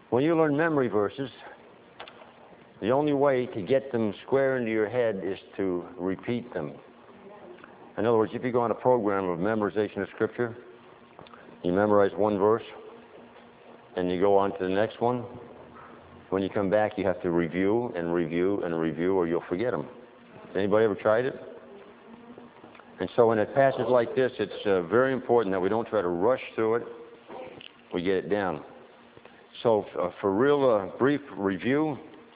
When you learn memory verses, the only way to get them square into your head is to repeat them. In other words, if you go on a program of memorization of Scripture, you memorize one verse, and you go on to the next one. When you come back, you have to review and review and review, or you'll forget them. Anybody ever tried it? And so in a passage like this, it's very important that we don't try to rush through it. We get it down. So for real brief review,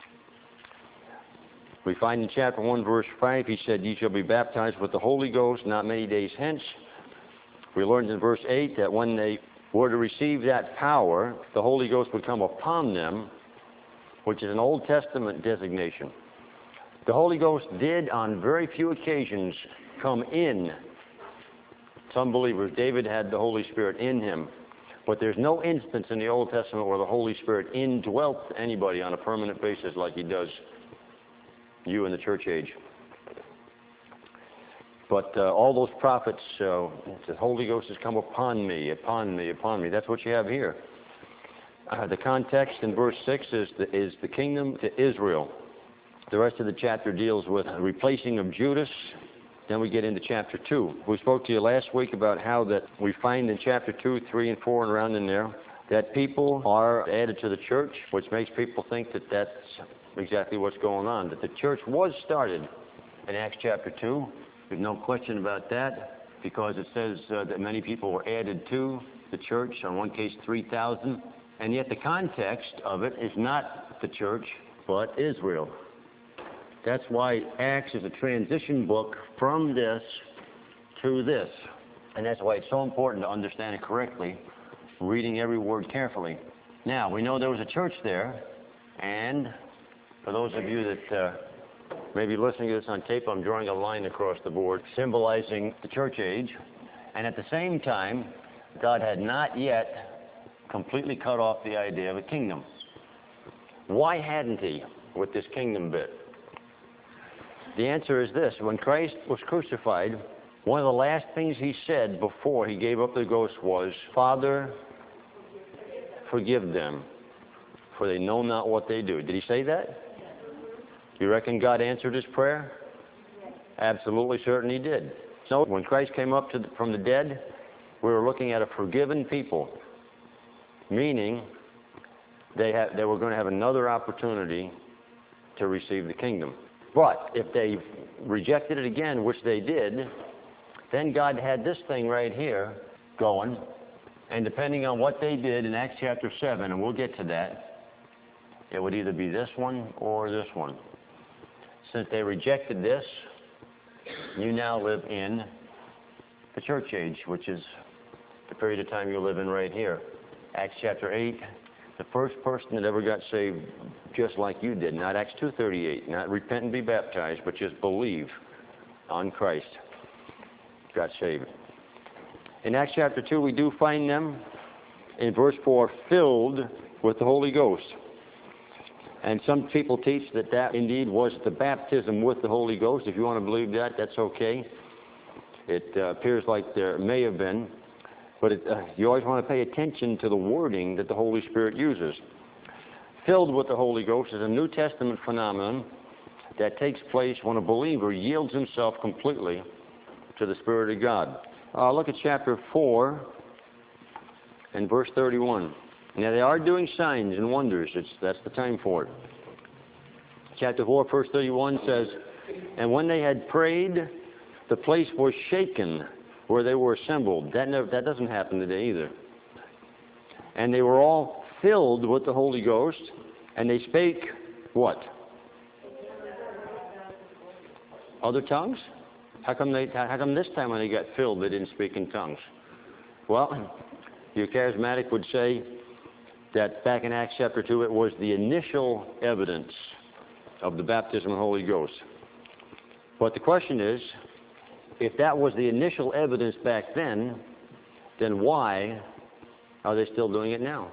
we find in chapter 1, verse 5, he said, "Ye shall be baptized with the Holy Ghost not many days hence." We learned in verse 8 that when they were to receive that power, the Holy Ghost would come upon them, which is an Old Testament designation. The Holy Ghost did, on very few occasions, come in some believers. David had the Holy Spirit in him. But there's no instance in the Old Testament where the Holy Spirit indwelt anybody on a permanent basis like he does you in the church age. But all those prophets, the Holy Ghost has come upon me, upon me, upon me. That's what you have here. The context in verse 6 is the kingdom to Israel. The rest of the chapter deals with the replacing of Judas. Then we get into chapter 2. We spoke to you last week about how that we find in chapter 2, 3, and 4 and around in there that people are added to the church, which makes people think that that's exactly what's going on. That the church was started in Acts chapter 2. There's no question about that, because it says that many people were added to the church, in one case 3,000. And yet the context of it is not the church, but Israel. That's why Acts is a transition book from this to this. And that's why it's so important to understand it correctly, reading every word carefully. Now, we know there was a church there, and for those of you that may be listening to this on tape, I'm drawing a line across the board symbolizing the church age. And at the same time, God had not yet completely cut off the idea of a kingdom. Why hadn't he with this kingdom bit? The answer is this. When Christ was crucified, one of the last things he said before he gave up the ghost was, "Father, forgive them, for they know not what they do." Did he say that? You reckon God answered his prayer? Absolutely certain he did. So when Christ came up from the dead, we were looking at a forgiven people, meaning they were going to have another opportunity to receive the kingdom. But if they rejected it again, which they did, then God had this thing right here going. And depending on what they did in Acts chapter 7, and we'll get to that, it would either be this one or this one. Since they rejected this, you now live in the church age, which is the period of time you live in right here. Acts chapter 8, the first person that ever got saved just like you did, not Acts 2:38, not repent and be baptized, but just believe on Christ, got saved. In Acts chapter 2, we do find them in verse 4, filled with the Holy Ghost. And some people teach that that indeed was the baptism with the Holy Ghost. If you want to believe that, that's okay. It appears like there may have been. But you always want to pay attention to the wording that the Holy Spirit uses. Filled with the Holy Ghost is a New Testament phenomenon that takes place when a believer yields himself completely to the Spirit of God. Look at chapter 4 and verse 31. Now they are doing signs and wonders. That's the time for it. Chapter 4, verse 31 says, "And when they had prayed, the place was shaken where they were assembled." That doesn't happen today either. "And they were all filled with the Holy Ghost, and they spake," what? Other tongues? How come this time when they got filled they didn't speak in tongues? Well, your charismatic would say that back in Acts chapter 2 it was the initial evidence of the baptism of the Holy Ghost. But the question is, if that was the initial evidence back then why are they still doing it now?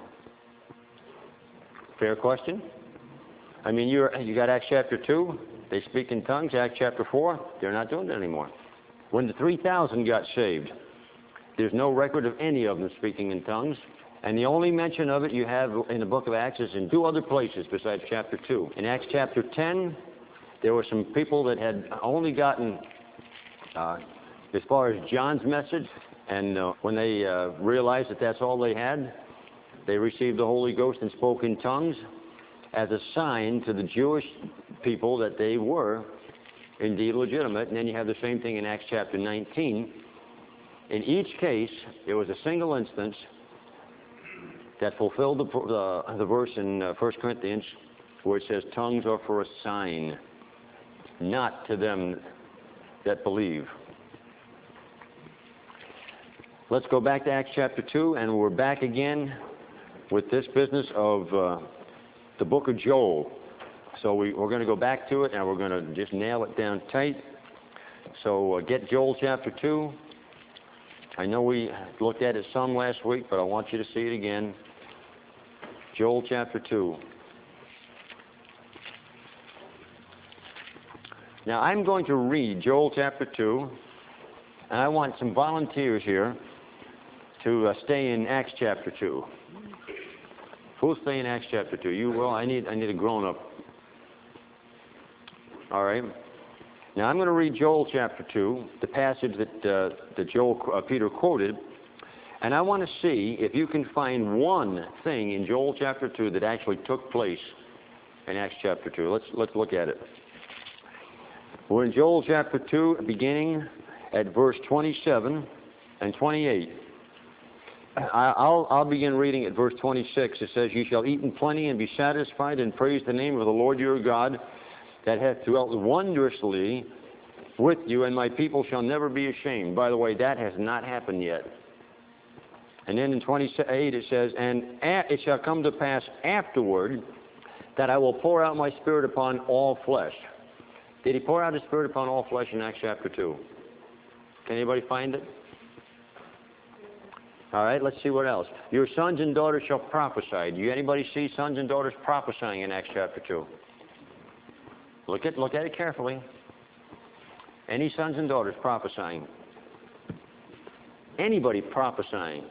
Fair question. I mean, you got Acts chapter 2, they speak in tongues. Acts chapter 4, they're not doing it anymore. When the 3,000 got saved, there's no record of any of them speaking in tongues. And the only mention of it you have in the book of Acts is in 2 other places besides chapter 2. In Acts chapter 10, there were some people that had only gotten as far as John's message, and when they realized that that's all they had, they received the Holy Ghost and spoke in tongues as a sign to the Jewish people that they were indeed legitimate. And then you have the same thing in Acts chapter 19. In each case, it was a single instance that fulfilled the verse in 1 Corinthians where it says, tongues are for a sign, not to them that believe. Let's go back to Acts chapter 2, and we're back again with this business of the book of Joel. So we're going to go back to it, and we're going to just nail it down tight. So get Joel chapter 2. I know we looked at it some last week, but I want you to see it again. Joel chapter 2. Now I'm going to read Joel chapter 2, and I want some volunteers here to stay in Acts chapter 2. Who'll stay in Acts chapter 2? You will? I need a grown-up. All right. Now I'm going to read Joel chapter 2, the passage that Peter quoted, and I want to see if you can find one thing in Joel chapter 2 that actually took place in Acts chapter 2. Let's look at it. We're in Joel chapter 2, beginning at verse 27 and 28. I'll begin reading at verse 26. It says, "You shall eat in plenty and be satisfied, and praise the name of the Lord your God, that hath dwelt wondrously with you, and my people shall never be ashamed." By the way, that has not happened yet. And then in 28 it says, "And it shall come to pass afterward that I will pour out my Spirit upon all flesh." Did he pour out his Spirit upon all flesh in Acts chapter 2? Can anybody find it? All right, let's see what else. "Your sons and daughters shall prophesy." Do anybody see sons and daughters prophesying in Acts chapter 2? Look at it carefully. Any sons and daughters prophesying? Anybody prophesying?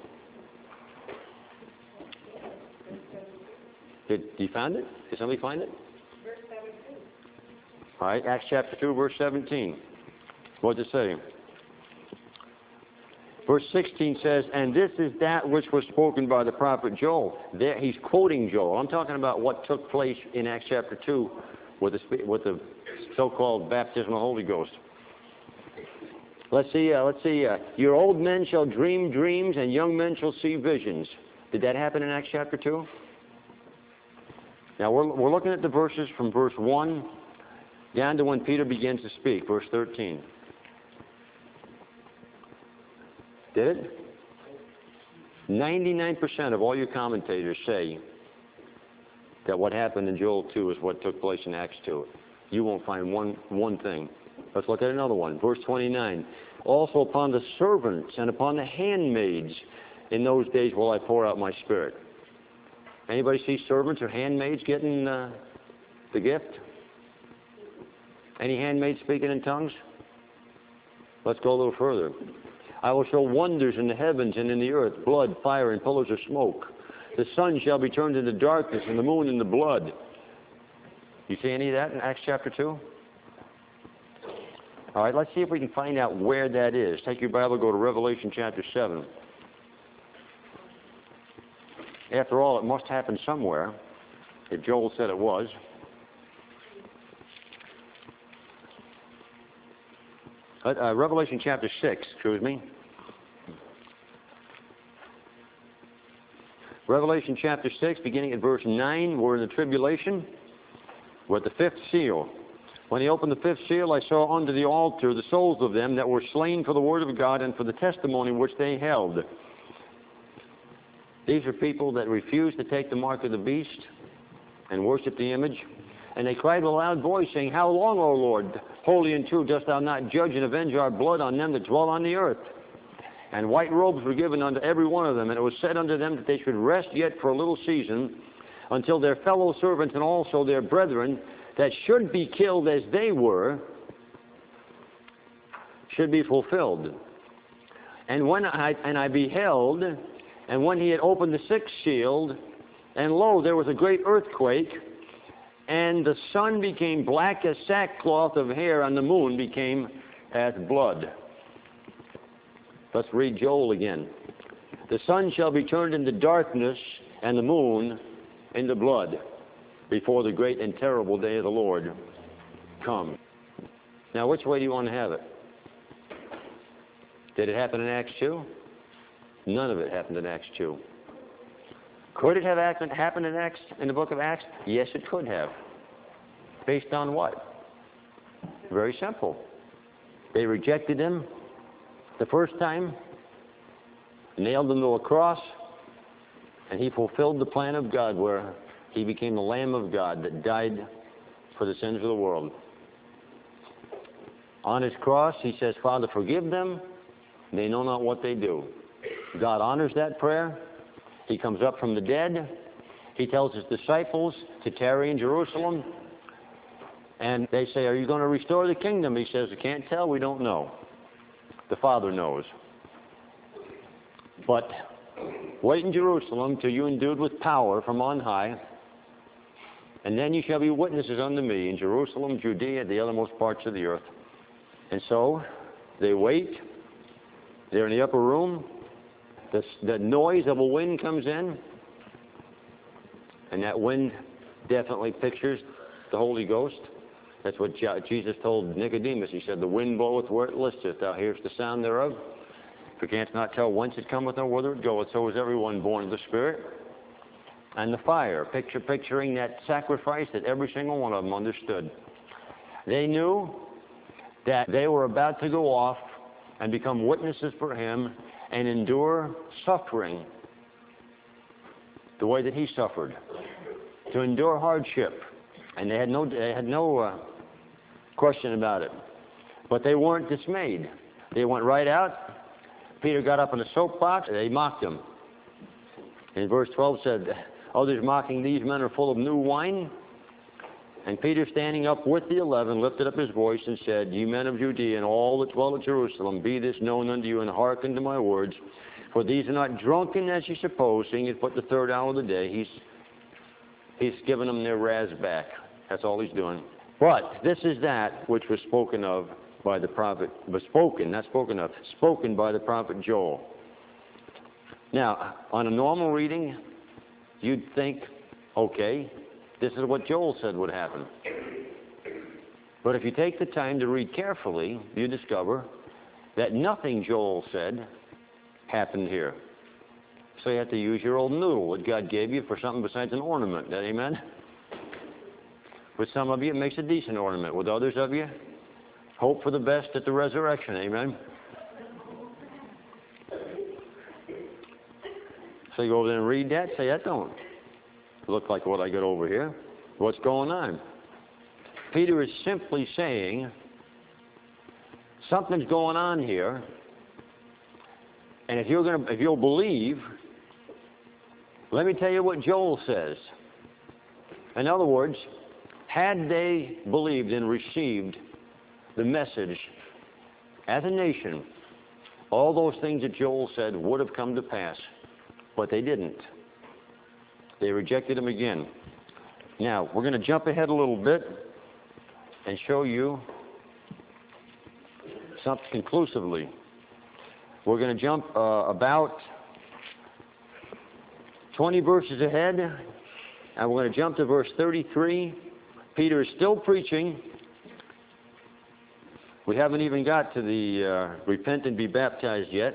Did you find it? Did somebody find it? Verse 17. All right, Acts chapter 2, verse 17. What does it say? Verse 16 says, "And this is that which was spoken by the prophet Joel." There, he's quoting Joel. I'm talking about what took place in Acts chapter 2 with the so-called baptism of the Holy Ghost. Let's see. "Your old men shall dream dreams, and young men shall see visions." Did that happen in Acts chapter 2? Now we're looking at the verses from verse 1 down to when Peter begins to speak, verse 13. Did it? 99% of all your commentators say that what happened in Joel 2 is what took place in Acts 2. You won't find one thing. Let's look at another one. Verse 29. "Also upon the servants and upon the handmaids in those days will I pour out my Spirit." Anybody see servants or handmaids getting the gift? Any handmaids speaking in tongues? Let's go a little further. "I will show wonders in the heavens and in the earth, blood, fire, and pillars of smoke. The sun shall be turned into darkness and the moon into blood." You see any of that in Acts chapter 2? All right, let's see if we can find out where that is. Take your Bible, go to Revelation chapter 7. After all, it must happen somewhere, if Joel said it was. Revelation chapter 6, excuse me. Revelation chapter 6, beginning at verse 9, we're in the tribulation. We're at the fifth seal. "When he opened the fifth seal, I saw under the altar the souls of them that were slain for the word of God and for the testimony which they held." These are people that refused to take the mark of the beast and worship the image. "And they cried with a loud voice, saying, How long, O Lord, holy and true, dost thou not judge and avenge our blood on them that dwell on the earth? And white robes were given unto every one of them, and it was said unto them that they should rest yet for a little season, until their fellow servants and also their brethren that should be killed as they were should be fulfilled. And I beheld, And when he had opened the sixth seal, and lo, there was a great earthquake, and the sun became black as sackcloth of hair, and the moon became as blood. Let's read Joel again. The sun shall be turned into darkness, and the moon into blood, before the great and terrible day of the Lord come. Now, which way do you want to have it? Did it happen in Acts 2? None of it happened in Acts 2. Could it have happened in the book of Acts? Yes, it could have. Based on what? Very simple. They rejected him the first time, nailed him to a cross, and he fulfilled the plan of God where he became the Lamb of God that died for the sins of the world. On his cross, he says, Father, forgive them. They know not what they do. God honors that prayer. He comes up from the dead. He tells his disciples to tarry in Jerusalem. And they say, are you going to restore the kingdom? He says, I can't tell. We don't know. The Father knows. But wait in Jerusalem till you endued with power from on high. And then you shall be witnesses unto me in Jerusalem, Judea, the othermost parts of the earth. And so they wait. They're in the upper room. The noise of a wind comes in. And that wind definitely pictures the Holy Ghost. That's what Jesus told Nicodemus. He said, the wind bloweth where it listeth. Thou hearest the sound thereof. For canst not tell whence it cometh nor whither it goeth. So is everyone born of the Spirit. And the fire, picturing that sacrifice that every single one of them understood. They knew that they were about to go off and become witnesses for him and endure suffering the way that he suffered, to endure hardship. And they had no question about it. But they weren't dismayed. They went right out. Peter got up in a soapbox. They mocked him. And verse 12 said, others mocking, these men are full of new wine. And Peter, standing up with the 11, lifted up his voice and said, ye men of Judea and all that dwell at Jerusalem, be this known unto you, and hearken to my words. For these are not drunken as ye suppose, seeing it's but the third hour of the day. He's giving them their raz back. That's all he's doing. But this is that which was spoken of by the prophet, spoken by the prophet Joel. Now, on a normal reading, you'd think, okay, this is what Joel said would happen. But if you take the time to read carefully, you discover that nothing Joel said happened here. So you have to use your old noodle that God gave you for something besides an ornament. Amen? With some of you, it makes a decent ornament. With others of you, hope for the best at the resurrection. Amen? So you go over there and read that, say, that don't look like what I got over here. What's going on? Peter is simply saying, something's going on here, and if you'll believe, let me tell you what Joel says. In other words, had they believed and received the message as a nation, all those things that Joel said would have come to pass, but they didn't. They rejected him again. Now, we're going to jump ahead a little bit and show you something conclusively. We're going to jump about 20 verses ahead, and we're going to jump to verse 33. Peter is still preaching. We haven't even got to the repent and be baptized yet.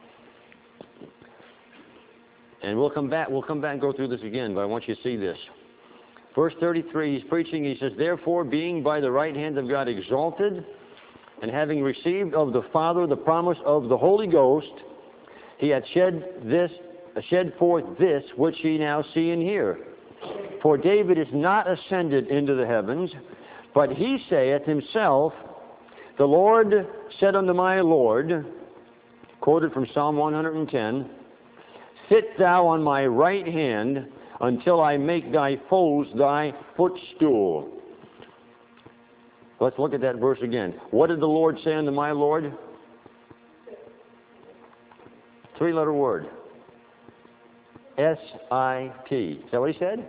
And we'll come back and go through this again, but I want you to see this. Verse 33, he's preaching, he says, therefore, being by the right hand of God exalted, and having received of the Father the promise of the Holy Ghost, he hath shed forth this which ye now see and hear. For David is not ascended into the heavens, but he saith himself, the Lord said unto my Lord, quoted from Psalm 110, sit thou on my right hand until I make thy foes thy footstool. Let's look at that verse again. What did the Lord say unto my Lord? Three-letter word. S-I-T. Is that what he said?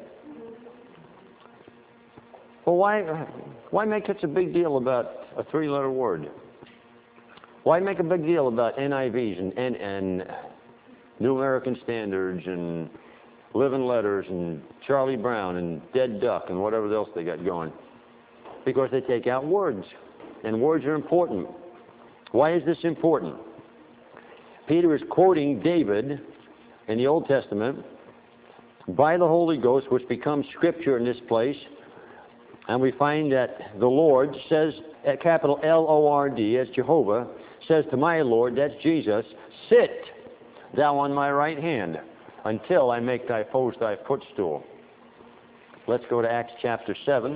Well, why make such a big deal about a three-letter word? Why make a big deal about NIVs and New American Standards and Living Letters and Charlie Brown and Dead Duck and whatever else they got going? Because they take out words, and words are important. Why is this important? Peter is quoting David in the Old Testament by the Holy Ghost, which becomes scripture in this place. And we find that the Lord says, at capital L-O-R-D, as Jehovah, says to my Lord, that's Jesus, sit thou on my right hand until I make thy foes thy footstool. Let's go to Acts chapter 7.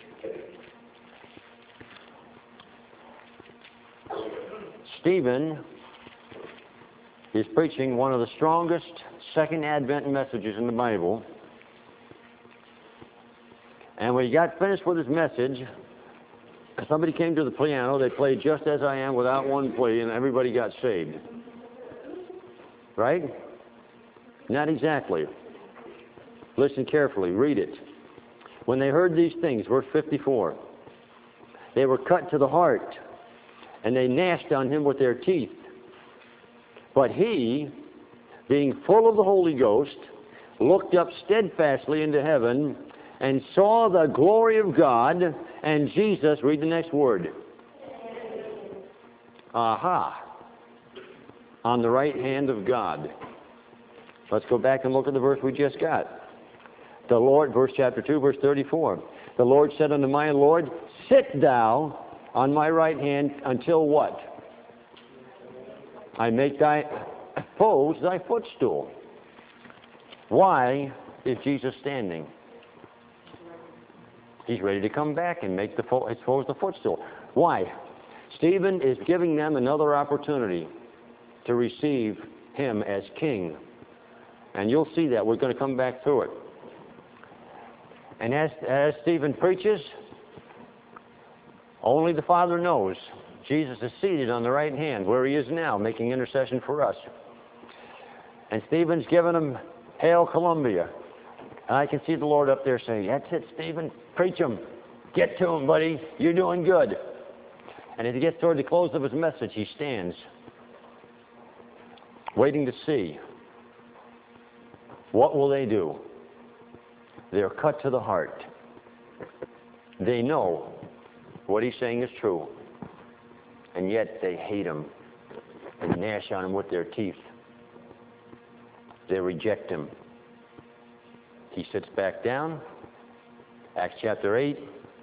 Stephen is preaching one of the strongest Second Advent messages in the Bible. And when he got finished with his message, somebody came to the piano. They played Just As I Am without one plea, and everybody got saved. Right? Not exactly. Listen carefully. Read it. When they heard these things, verse 54, they were cut to the heart, and they gnashed on him with their teeth. But he, being full of the Holy Ghost, looked up steadfastly into heaven and saw the glory of God and Jesus, read the next word, aha, on the right hand of God. Let's go back and look at the verse we just got. The Lord, verse chapter 2, verse 34. The Lord said unto my Lord, sit thou on my right hand until what? I make thy foes thy footstool. Why is Jesus standing? He's ready to come back and make his foes the footstool. Why? Stephen is giving them another opportunity to receive him as king. And you'll see that. We're going to come back through it. And as Stephen preaches, only the Father knows. Jesus is seated on the right hand, where he is now, making intercession for us. And Stephen's giving him Hail Columbia. And I can see the Lord up there saying, that's it, Stephen. Preach him. Get to him, buddy. You're doing good. And as he gets toward the close of his message, he stands, waiting to see. What will they do? They're cut to the heart. They know what he's saying is true. And yet they hate him and gnash on him with their teeth. They reject him. He sits back down. Acts chapter 8.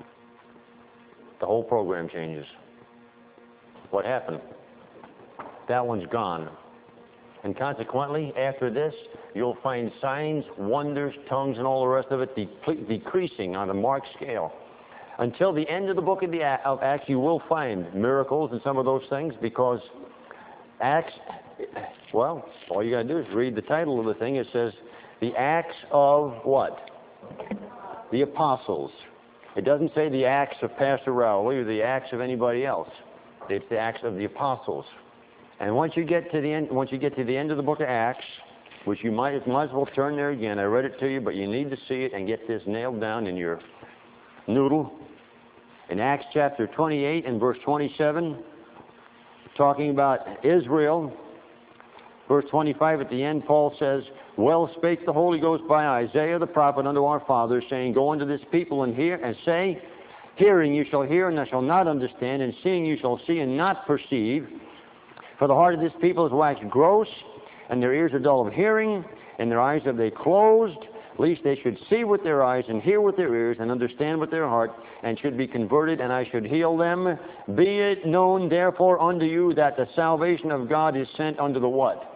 The whole program changes. What happened? That one's gone. And consequently, after this, you'll find signs, wonders, tongues, and all the rest of it decreasing on a marked scale. Until the end of the book of Acts, you will find miracles and some of those things, because Acts, well, all you got to do is read the title of the thing. It says, the Acts of what? The Apostles. It doesn't say the Acts of Pastor Rowley or the Acts of anybody else. It's the Acts of the Apostles. And once you get to the end of the book of Acts, which you might as well turn there again. I read it to you, but you need to see it and get this nailed down in your noodle. In Acts chapter 28 and verse 27, talking about Israel, verse 25 at the end, Paul says, well spake the Holy Ghost by Isaiah the prophet unto our fathers, saying, go unto this people and hear, and say, hearing you shall hear, and thou shalt not understand, and seeing you shall see, and not perceive. For the heart of this people is waxed gross, and their ears are dull of hearing, and their eyes have they closed, lest they should see with their eyes, and hear with their ears, and understand with their heart, and should be converted, and I should heal them. Be it known therefore unto you that the salvation of God is sent unto the what?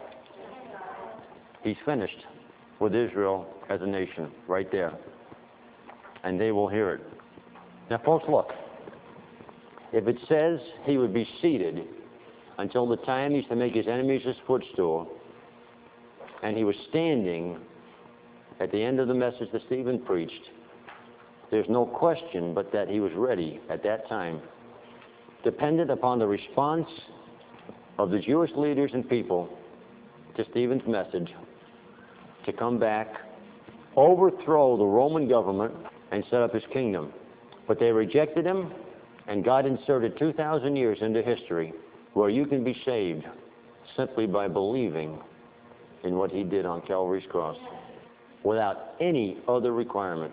He's finished with Israel as a nation, right there. And they will hear it. Now, folks, look. If it says he would be seated until the time he's to make his enemies his footstool, and he was standing at the end of the message that Stephen preached, there's no question but that he was ready at that time, dependent upon the response of the Jewish leaders and people to Stephen's message, to come back, overthrow the Roman government, and set up his kingdom. But they rejected him, and God inserted 2,000 years into history where you can be saved simply by believing in what he did on Calvary's cross without any other requirements.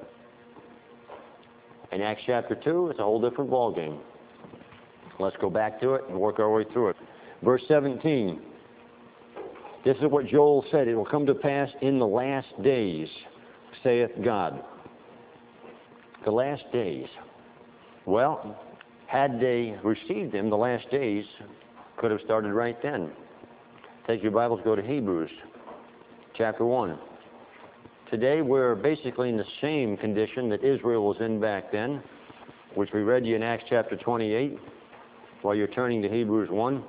In Acts chapter 2, it's a whole different ballgame. Let's go back to it and work our way through it. Verse 17. This is what Joel said. It will come to pass in the last days, saith God. The last days. Well, had they received him, the last days could have started right then. Take your Bibles, go to Hebrews chapter 1. Today we're basically in the same condition that Israel was in back then, which we read you in Acts chapter 28, while you're turning to Hebrews 1.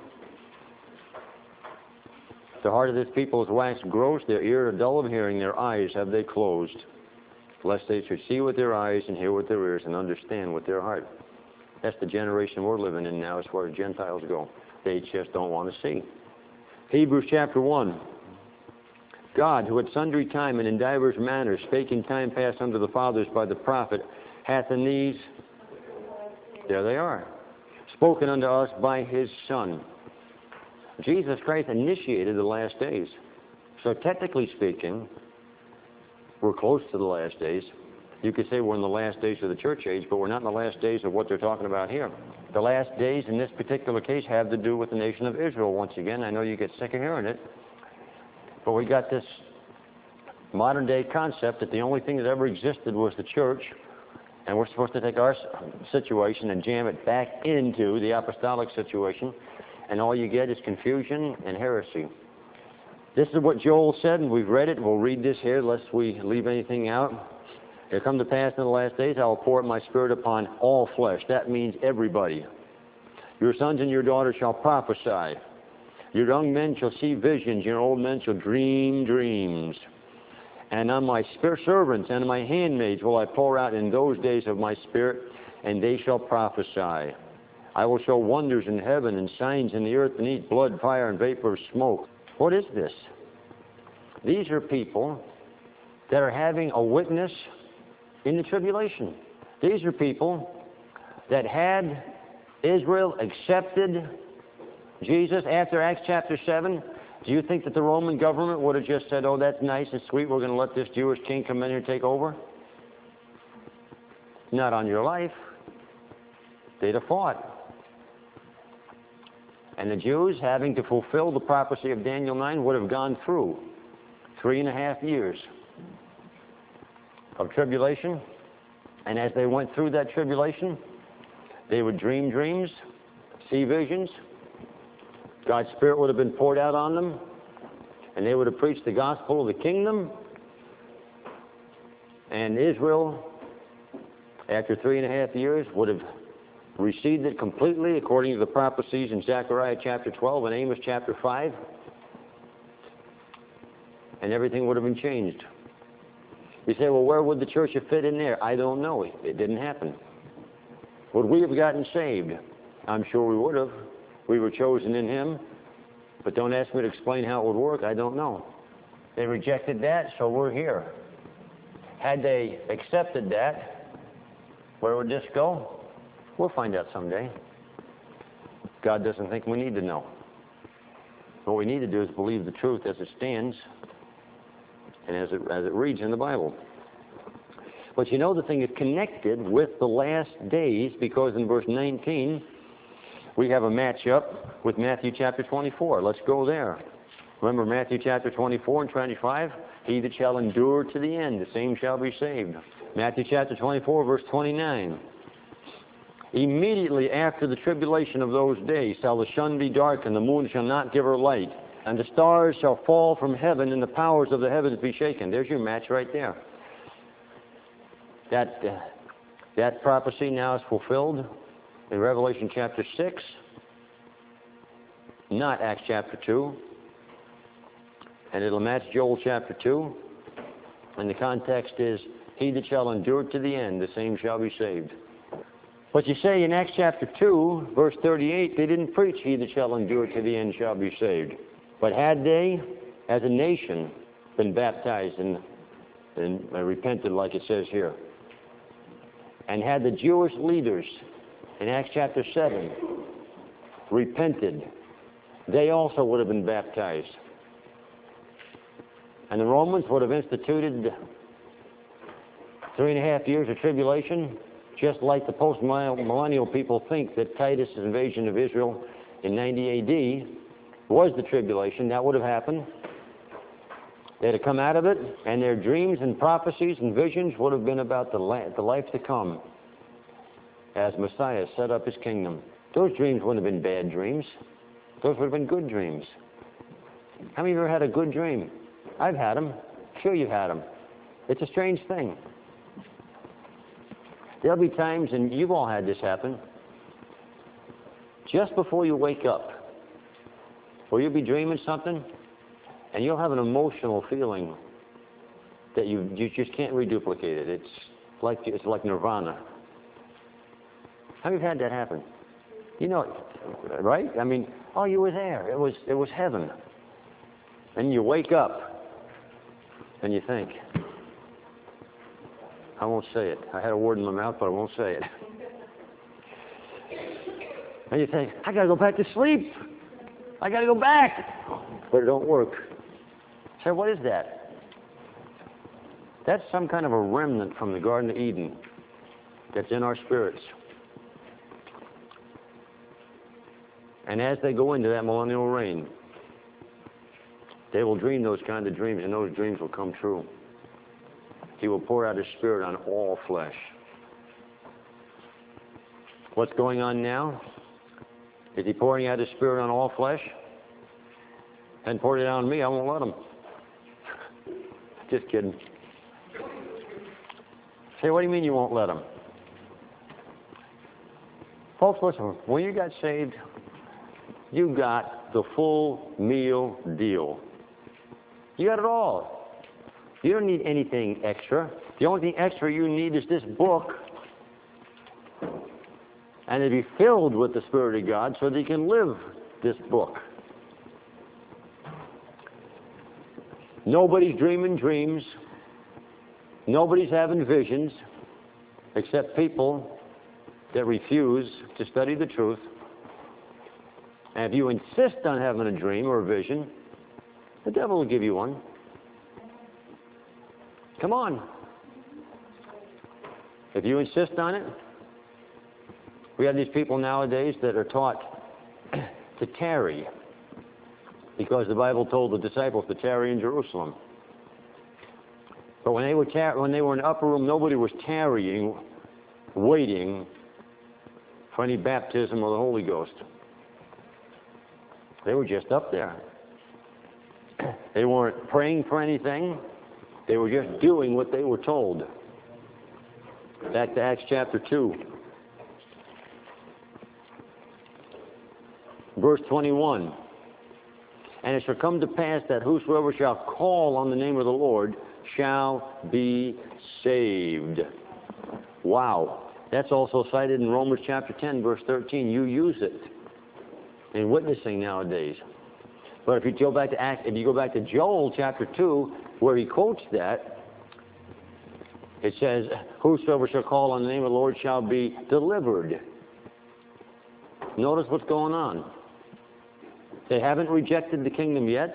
The heart of this people is waxed gross, their ear are dull of hearing, their eyes have they closed, lest they should see with their eyes and hear with their ears and understand with their heart. That's the generation we're living in now as far as Gentiles go. They just don't want to see. Hebrews chapter 1. God, who at sundry time and in divers manners spake in time past unto the fathers by the prophet, hath in these, there they are, spoken unto us by his Son. Jesus Christ initiated the last days. So technically speaking, we're close to the last days. You could say we're in the last days of the church age, but we're not in the last days of what they're talking about here. The last days in this particular case have to do with the nation of Israel once again. I know you get sick of hearing it, but we got this modern day concept that the only thing that ever existed was the church, and we're supposed to take our situation and jam it back into the apostolic situation, and all you get is confusion and heresy. This is what Joel said, and we've read it. We'll read this here lest we leave anything out. It'll come to pass in the last days, I will pour out my spirit upon all flesh. That means everybody. Your sons and your daughters shall prophesy. Your young men shall see visions. Your old men shall dream dreams. And on my servants and on my handmaids will I pour out in those days of my spirit, and they shall prophesy. I will show wonders in heaven and signs in the earth beneath, blood, fire, and vapor of smoke. What is this? These are people that are having a witness in the tribulation. These are people that had Israel accepted Jesus after Acts chapter 7. Do you think that the Roman government would have just said, oh, that's nice and sweet, we're going to let this Jewish king come in here and take over? Not on your life. They'd have fought. And the Jews, having to fulfill the prophecy of Daniel 9, would have gone through 3.5 years of tribulation. And as they went through that tribulation, they would dream dreams, see visions. God's Spirit would have been poured out on them, and they would have preached the gospel of the kingdom. And Israel, after 3.5 years, would have received it completely according to the prophecies in Zechariah chapter 12 and Amos chapter 5. And everything would have been changed. You say, well, where would the church have fit in there? I don't know. It didn't happen. Would we have gotten saved? I'm sure we would have. We were chosen in him. But don't ask me to explain how it would work. I don't know. They rejected that, so we're here. Had they accepted that, where would this go? We'll find out someday. God doesn't think we need to know. What we need to do is believe the truth as it stands and as it reads in the Bible. But you know, the thing is connected with the last days, because in verse 19 we have a match-up with Matthew chapter 24. Let's go there. Remember Matthew chapter 24 and 25? He that shall endure to the end, the same shall be saved. Matthew chapter 24, verse 29. Immediately after the tribulation of those days shall the sun be darkened, the moon shall not give her light, and the stars shall fall from heaven, and the powers of the heavens be shaken. There's your match right there. That prophecy now is fulfilled in Revelation chapter 6, not Acts chapter 2. And it'll match Joel chapter 2. And the context is, he that shall endure to the end, the same shall be saved. But you say in Acts chapter 2, verse 38, they didn't preach, he that shall endure to the end shall be saved. But had they, as a nation, been baptized and repented, like it says here, and had the Jewish leaders in Acts chapter 7 repented, they also would have been baptized. And the Romans would have instituted 3.5 years of tribulation, just like the post-millennial people think that Titus' invasion of Israel in 90 A.D. was the tribulation. That would have happened. They'd have come out of it, and their dreams and prophecies and visions would have been about the life to come as Messiah set up his kingdom. Those dreams wouldn't have been bad dreams. Those would have been good dreams. How many of you ever had a good dream? I've had them. Sure you've had them. It's a strange thing. There'll be times, and you've all had this happen, just before you wake up, where you'll be dreaming something, and you'll have an emotional feeling that you just can't reduplicate it. It's like nirvana. How many have had that happen? You know, right? I mean, oh, you were there. It was heaven. And you wake up, and you think, I won't say it. I had a word in my mouth, but I won't say it. And you think, I got to go back to sleep. I got to go back. But it don't work. So what is that? That's some kind of a remnant from the Garden of Eden that's in our spirits. And as they go into that millennial reign, they will dream those kind of dreams, and those dreams will come true. He will pour out his Spirit on all flesh. What's going on now? Is he pouring out his Spirit on all flesh? And poured it on me, I won't let him. Just kidding. Say, what do you mean you won't let him? Folks, listen, when you got saved, you got the full meal deal. You got it all. You don't need anything extra. The only thing extra you need is this book, and to be filled with the Spirit of God so that you can live this book. Nobody's dreaming dreams. Nobody's having visions except people that refuse to study the truth. And if you insist on having a dream or a vision, the devil will give you one. Come on. If you insist on it, we have these people nowadays that are taught to tarry because the Bible told the disciples to tarry in Jerusalem. But when they were in the upper room, nobody was tarrying, waiting for any baptism of the Holy Ghost. They were just up there. They weren't praying for anything. They were just doing what they were told. Back to Acts chapter 2. Verse 21. And it shall come to pass that whosoever shall call on the name of the Lord shall be saved. Wow. That's also cited in Romans chapter 10, verse 13. You use it in witnessing nowadays. But if you go back to Joel chapter 2, where he quotes that, it says, whosoever shall call on the name of the Lord shall be delivered. Notice what's going on. They haven't rejected the kingdom yet.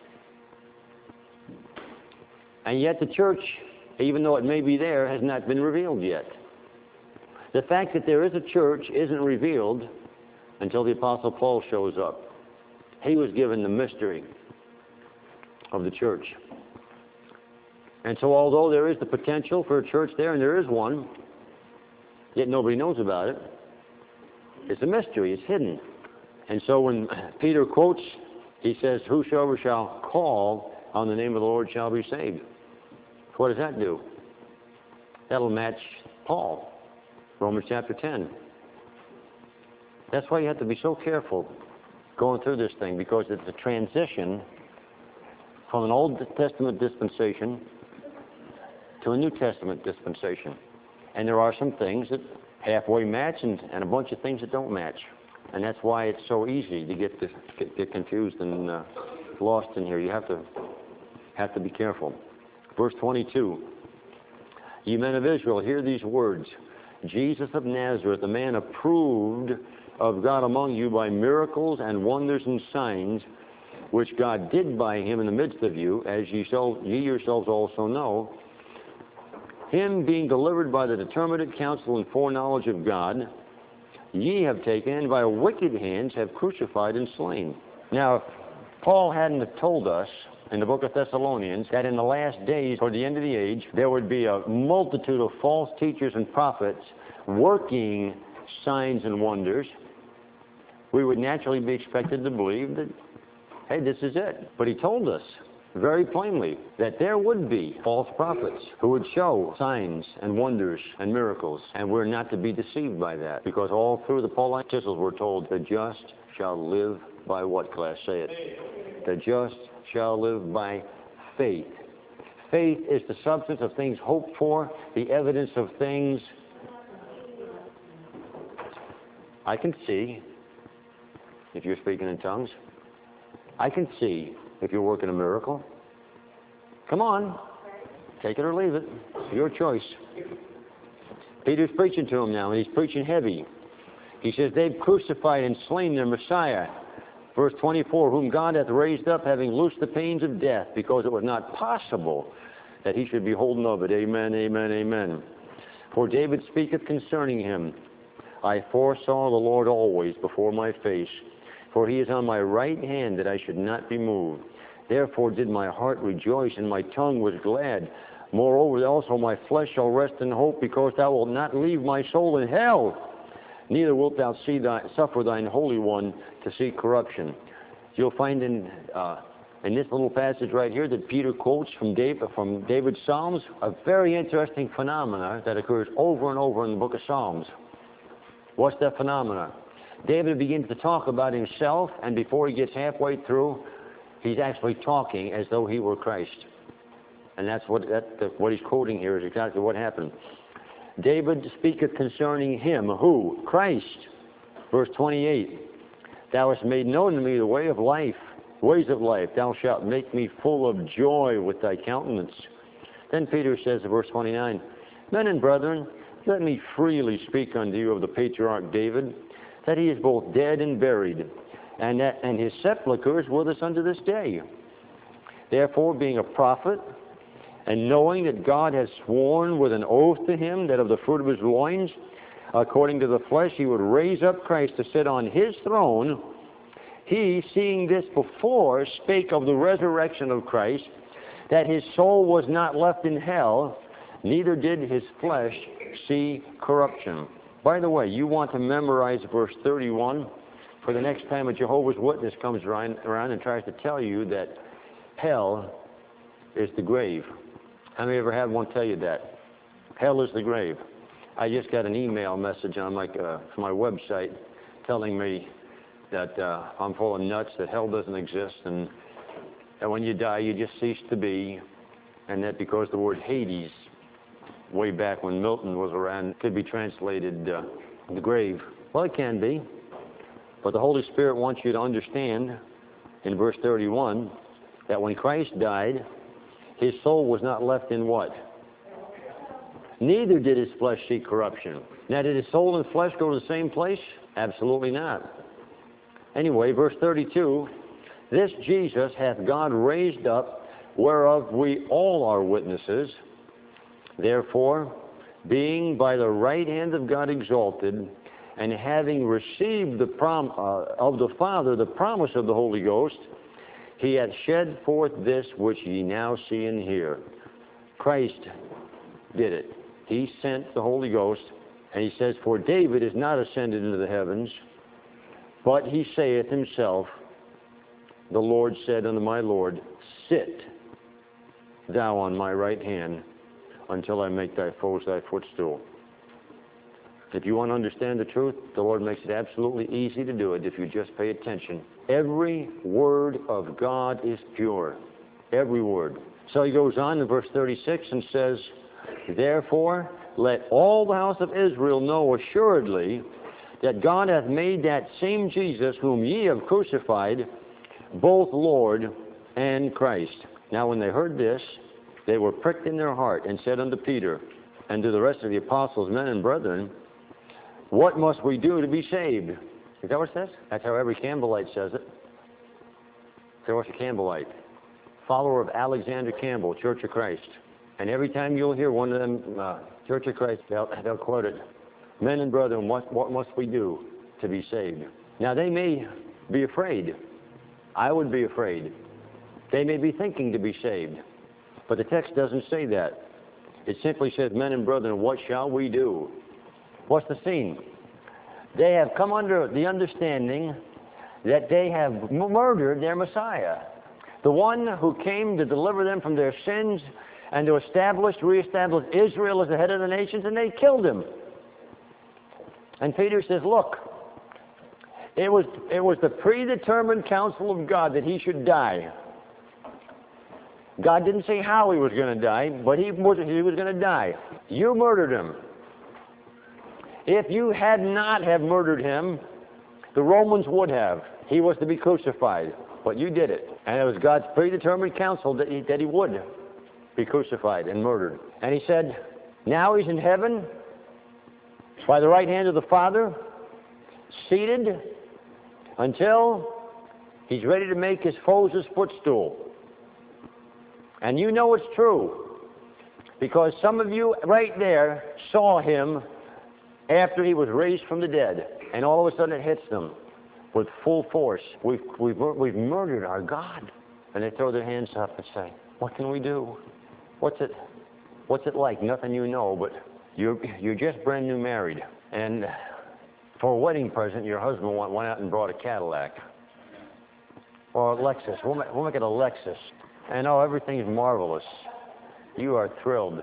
And yet the church, even though it may be there, has not been revealed yet. The fact that there is a church isn't revealed until the Apostle Paul shows up. He was given the mystery of the church. And so although there is the potential for a church there, and there is one, yet nobody knows about it, it's a mystery, it's hidden. And so when Peter quotes, he says, whosoever shall call on the name of the Lord shall be saved. What does that do? That'll match Paul, Romans chapter 10. That's why you have to be so careful going through this thing, because it's a transition from an Old Testament dispensation to a New Testament dispensation. And there are some things that halfway match and a bunch of things that don't match. And that's why it's so easy to get confused and lost in here. You have to Have to be careful. Verse 22. Ye men of Israel, hear these words. Jesus of Nazareth, a man approved of God among you by miracles and wonders and signs, which God did by him in the midst of you, as ye yourselves also know, him being delivered by the determinate counsel and foreknowledge of God, ye have taken, and by wicked hands have crucified and slain. Now, Paul hadn't have told us in the book of Thessalonians that in the last days, toward the end of the age, there would be a multitude of false teachers and prophets working signs and wonders. We would naturally be expected to believe that, hey, this is it. But he told us very plainly that there would be false prophets who would show signs and wonders and miracles, and we're not to be deceived by that, because all through the Pauline epistles we're told the just shall live by what, class? Say it. The just shall live by faith. Faith is the substance of things hoped for, the evidence of things I can see if you're speaking in tongues. I can see if you're working a miracle. Come on. Take it or leave it. Your choice. Peter's preaching to him now, and he's preaching heavy. He says, they've crucified and slain their Messiah. Verse 24, whom God hath raised up, having loosed the pains of death, because it was not possible that he should be holden of it. Amen, amen, amen. For David speaketh concerning him, I foresaw the Lord always before my face, for he is on my right hand, that I should not be moved. Therefore did my heart rejoice, and my tongue was glad. Moreover also my flesh shall rest in hope, because thou wilt not leave my soul in hell, neither wilt thou suffer thine Holy One to see corruption. You'll find in this little passage right here that Peter quotes from David's Psalms, a very interesting phenomena that occurs over and over in the book of Psalms. What's that phenomena? David begins to talk about himself, and before he gets halfway through, he's actually talking as though he were Christ. And that's what he's quoting here is exactly what happened. David speaketh concerning him, who? Christ. Verse 28, thou hast made known to me the ways of life. Thou shalt make me full of joy with thy countenance. Then Peter says in verse 29, men and brethren, let me freely speak unto you of the patriarch David, that he is both dead and buried, and his sepulchre is with us unto this day. Therefore, being a prophet, and knowing that God has sworn with an oath to him that of the fruit of his loins, according to the flesh, he would raise up Christ to sit on his throne, he, seeing this before, spake of the resurrection of Christ, that his soul was not left in hell, neither did his flesh see corruption. By the way, you want to memorize verse 31 for the next time a Jehovah's Witness comes around and tries to tell you that hell is the grave. How many ever had one tell you that? Hell is the grave. I just got an email message on my website telling me that I'm full of nuts, that hell doesn't exist, and that when you die you just cease to be, and that because the word Hades, way back when Milton was around, could be translated the grave. Well, it can be, but the Holy Spirit wants you to understand in verse 31 that when Christ died, his soul was not left in what? Neither did his flesh see corruption. Now, did his soul and flesh go to the same place? Absolutely not. Anyway, verse 32, this Jesus hath God raised up, whereof we all are witnesses. Therefore, being by the right hand of God exalted, and having received of the Father the promise of the Holy Ghost, he hath shed forth this which ye now see and hear. Christ did it. He sent the Holy Ghost, and he says, for David is not ascended into the heavens, but he saith himself, the Lord said unto my Lord, sit thou on my right hand, until I make thy foes thy footstool. If you want to understand the truth, the Lord makes it absolutely easy to do it if you just pay attention. Every word of God is pure. Every word. So he goes on in verse 36 and says, therefore, let all the house of Israel know assuredly that God hath made that same Jesus whom ye have crucified, both Lord and Christ. Now when they heard this, they were pricked in their heart, and said unto Peter and to the rest of the apostles, Men and brethren, what must we do to be saved? Is that what it says? That's how every Campbellite says it. So what's a Campbellite? Follower of Alexander Campbell, Church of Christ. And every time you'll hear one of them, Church of Christ, they'll quote it. Men and brethren, what must we do to be saved? Now they may be afraid. I would be afraid. They may be thinking to be saved. But the text doesn't say that. It simply says, Men and brethren, what shall we do? What's the scene? They have come under the understanding that they have murdered their Messiah, the one who came to deliver them from their sins and to reestablish Israel as the head of the nations, and they killed him. And Peter says, look, it was the predetermined counsel of God that he should die. God didn't say how he was going to die, but he was going to die. You murdered him. If you had not have murdered him, the Romans would have. He was to be crucified, but you did it. And it was God's predetermined counsel that he would be crucified and murdered. And he said, now he's in heaven by the right hand of the Father, seated until he's ready to make his foes his footstool. And you know it's true, because some of you right there saw him after he was raised from the dead, and all of a sudden it hits them with full force. We've murdered our God. And they throw their hands up and say, what can we do? What's it like? Nothing you know, but you're just brand new married. And for a wedding present, your husband went out and brought a Cadillac. Or a Lexus. We'll make it a Lexus. And everything's marvelous. You are thrilled.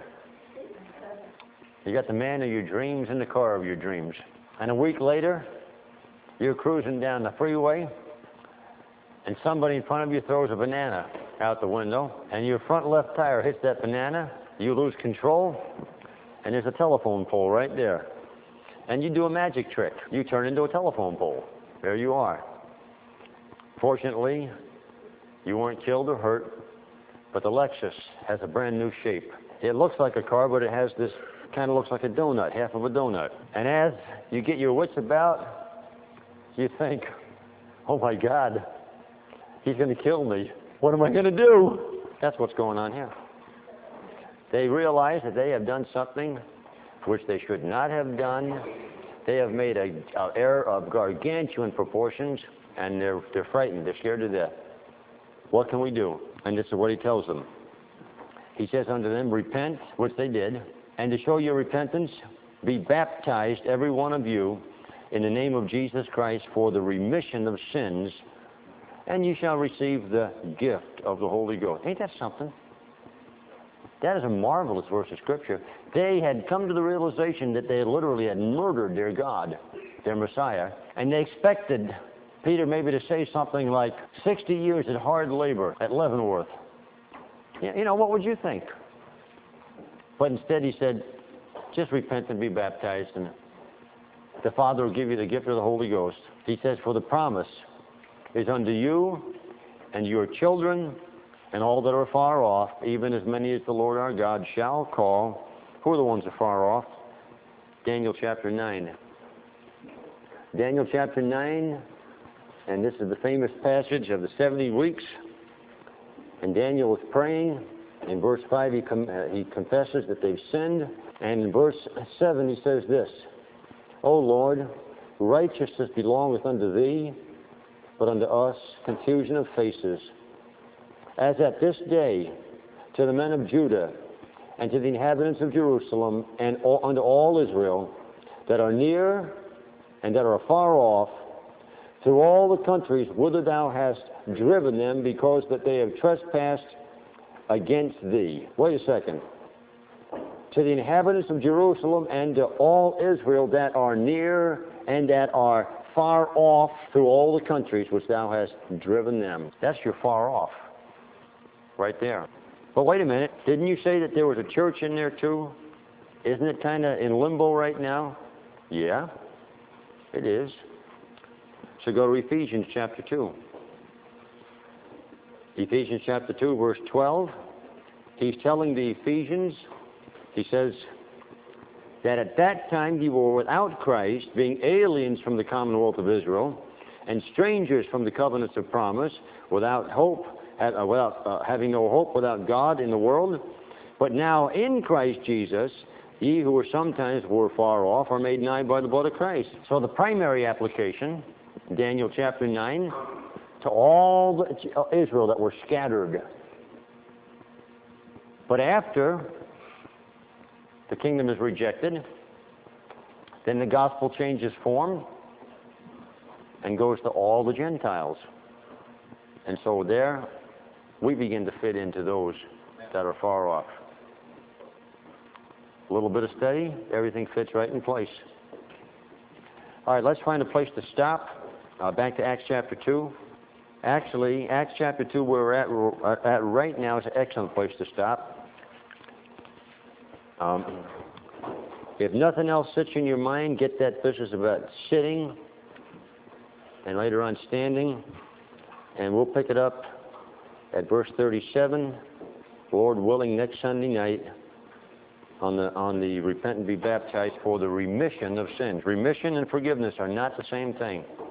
You got the man of your dreams in the car of your dreams. And a week later, you're cruising down the freeway, and somebody in front of you throws a banana out the window, and your front left tire hits that banana, you lose control, and there's a telephone pole right there. And you do a magic trick. You turn into a telephone pole. There you are. Fortunately, you weren't killed or hurt, but the Lexus has a brand new shape. It looks like a car, but it has this, kind of looks like a donut, half of a donut. And as you get your wits about, you think, oh my God, he's going to kill me. What am I going to do? That's what's going on here. They realize that they have done something which they should not have done. They have made an error of gargantuan proportions, and they're frightened. They're scared to death. What can we do? And this is what he tells them. He says unto them, repent, which they did, and to show your repentance, be baptized, every one of you, in the name of Jesus Christ for the remission of sins, and you shall receive the gift of the Holy Ghost. Ain't that something? That is a marvelous verse of Scripture. They had come to the realization that they literally had murdered their God, their Messiah, and they expected Peter maybe to say something like 60 years at hard labor at Leavenworth. You know, what would you think? But instead he said, just repent and be baptized, and the Father will give you the gift of the Holy Ghost. He says, for the promise is unto you and your children and all that are far off, even as many as the Lord our God shall call. Who are the ones that are far off? Daniel chapter 9. Daniel chapter 9, and this is the famous passage of the 70 weeks. And Daniel was praying. In verse 5, he confesses that they've sinned. And in verse 7, he says this, O Lord, righteousness belongeth unto thee, but unto us confusion of faces. As at this day, to the men of Judah, and to the inhabitants of Jerusalem, and unto all Israel, that are near and that are far off, through all the countries whither thou hast driven them, because that they have trespassed against thee. Wait a second. To the inhabitants of Jerusalem and to all Israel that are near and that are far off, through all the countries which thou hast driven them. That's your far off. Right there. But wait a minute. Didn't you say that there was a church in there too? Isn't it kind of in limbo right now? Yeah, it is. So go to Ephesians chapter 2. Ephesians chapter 2, verse 12. He's telling the Ephesians, he says, that at that time you were without Christ, being aliens from the commonwealth of Israel, and strangers from the covenants of promise, without hope, having no hope, without God in the world. But now in Christ Jesus, ye who were sometimes far off are made nigh by the blood of Christ. So the primary application, Daniel chapter 9, to all the Israel that were scattered. But after the kingdom is rejected, then the gospel changes form and goes to all the Gentiles. And so there we begin to fit into those that are far off. A little bit of study, everything fits right in place. All right, let's find a place to stop. Back to Acts chapter 2. Actually, Acts chapter 2, where we're at right now, is an excellent place to stop. If nothing else sits in your mind, get that business about sitting and later on standing. And we'll pick it up at verse 37, Lord willing, next Sunday night on the repent and be baptized for the remission of sins. Remission and forgiveness are not the same thing.